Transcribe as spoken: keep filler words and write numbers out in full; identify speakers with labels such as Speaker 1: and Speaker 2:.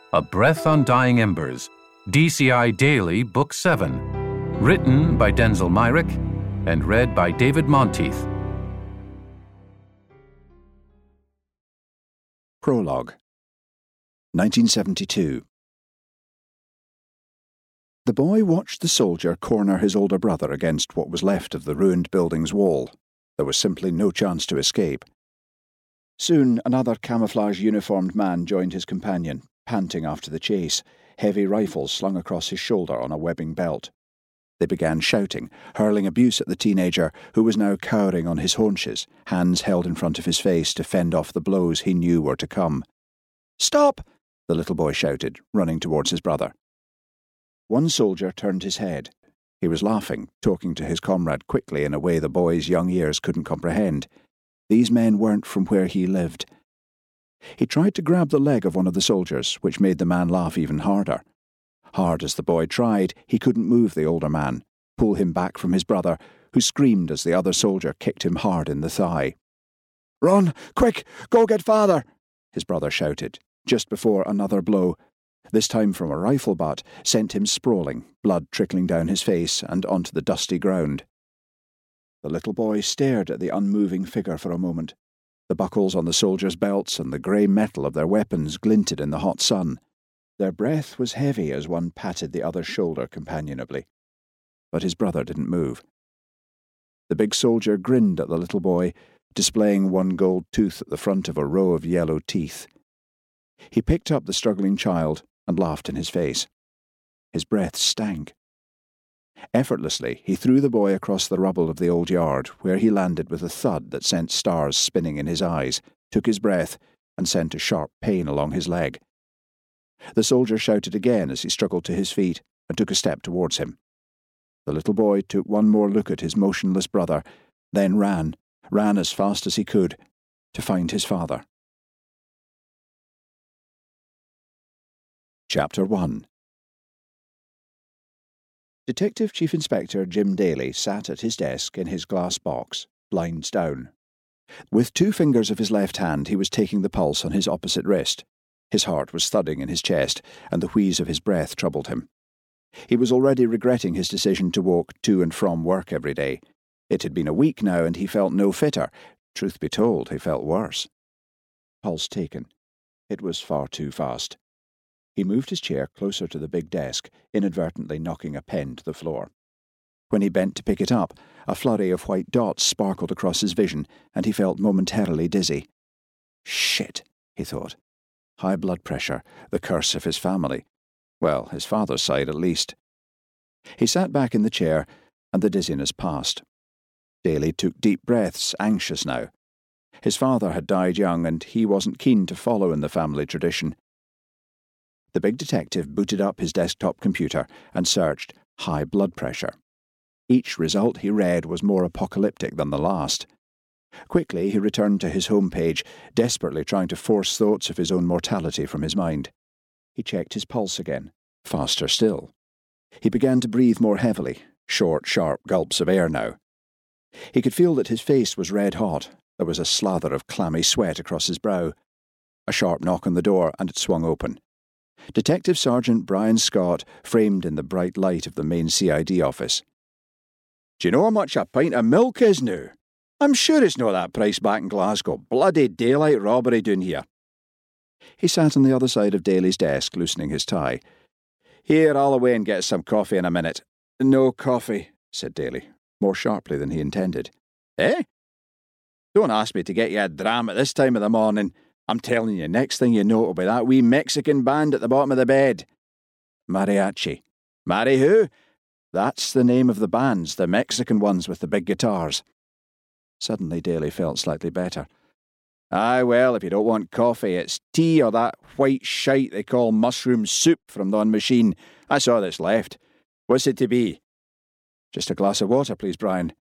Speaker 1: A Breath on Dying Embers, D C I Daily, Book seven. Written by Denzel Myrick and read by David Monteith.
Speaker 2: Prologue. nineteen seventy-two. The boy watched the soldier corner his older brother against what was left of the ruined building's wall. There was simply no chance to escape. Soon another camouflage-uniformed man joined his companion, panting after the chase, heavy rifles slung across his shoulder on a webbing belt. They began shouting, hurling abuse at the teenager, who was now cowering on his haunches, hands held in front of his face to fend off the blows he knew were to come. "Stop!" the little boy shouted, running towards his brother. One soldier turned his head. He was laughing, talking to his comrade quickly in a way the boy's young ears couldn't comprehend. These men weren't from where he lived. He tried to grab the leg of one of the soldiers, which made the man laugh even harder. Hard as the boy tried, he couldn't move the older man, pull him back from his brother, who screamed as the other soldier kicked him hard in the thigh. "Run! Quick! Go get father!" his brother shouted, just before another blow, this time from a rifle butt, sent him sprawling, blood trickling down his face and onto the dusty ground. The little boy stared at the unmoving figure for a moment. The buckles on the soldiers' belts and the grey metal of their weapons glinted in the hot sun. Their breath was heavy as one patted the other's shoulder companionably. But his brother didn't move. The big soldier grinned at the little boy, displaying one gold tooth at the front of a row of yellow teeth. He picked up the struggling child and laughed in his face. His breath stank. Effortlessly, he threw the boy across the rubble of the old yard, where he landed with a thud that sent stars spinning in his eyes, took his breath, and sent a sharp pain along his leg. The soldier shouted again as he struggled to his feet and took a step towards him. The little boy took one more look at his motionless brother, then ran, ran as fast as he could, to find his father. Chapter one. Detective Chief Inspector Jim Daly sat at his desk in his glass box, blinds down. With two fingers of his left hand he was taking the pulse on his opposite wrist. His heart was thudding in his chest, and the wheeze of his breath troubled him. He was already regretting his decision to walk to and from work every day. It had been a week now, and he felt no fitter. Truth be told, he felt worse. Pulse taken. It was far too fast. He moved his chair closer to the big desk, inadvertently knocking a pen to the floor. When he bent to pick it up, a flurry of white dots sparkled across his vision, and he felt momentarily dizzy. Shit, he thought. High blood pressure, the curse of his family. Well, his father's side at least. He sat back in the chair, and the dizziness passed. Daly took deep breaths, anxious now. His father had died young, and he wasn't keen to follow in the family tradition. The big detective booted up his desktop computer and searched high blood pressure. Each result he read was more apocalyptic than the last. Quickly he returned to his home page, desperately trying to force thoughts of his own mortality from his mind. He checked his pulse again, faster still. He began to breathe more heavily, short, sharp gulps of air now. He could feel that his face was red hot. There was a slather of clammy sweat across his brow. A sharp knock on the door, and it swung open. Detective Sergeant Brian Scott, framed in the bright light of the main C I D office. "Do you know how much a pint of milk is now? I'm sure it's not that price back in Glasgow. Bloody daylight robbery down here." He sat on the other side of Daly's desk, loosening his tie. "Here, I'll away and get some coffee in a minute." "No coffee," said Daly, more sharply than he intended. "Eh? Don't ask me to get you a dram at this time of the morning. I'm telling you, next thing you know it'll be that wee Mexican band at the bottom of the bed." "Mariachi." "Mari who?" "That's the name of the bands, the Mexican ones with the big guitars." Suddenly Daly felt slightly better. "Aye, well, if you don't want coffee, it's tea or that white shite they call mushroom soup from the machine. That's all that's left. What's it to be?" "Just a glass of water, please, Brian.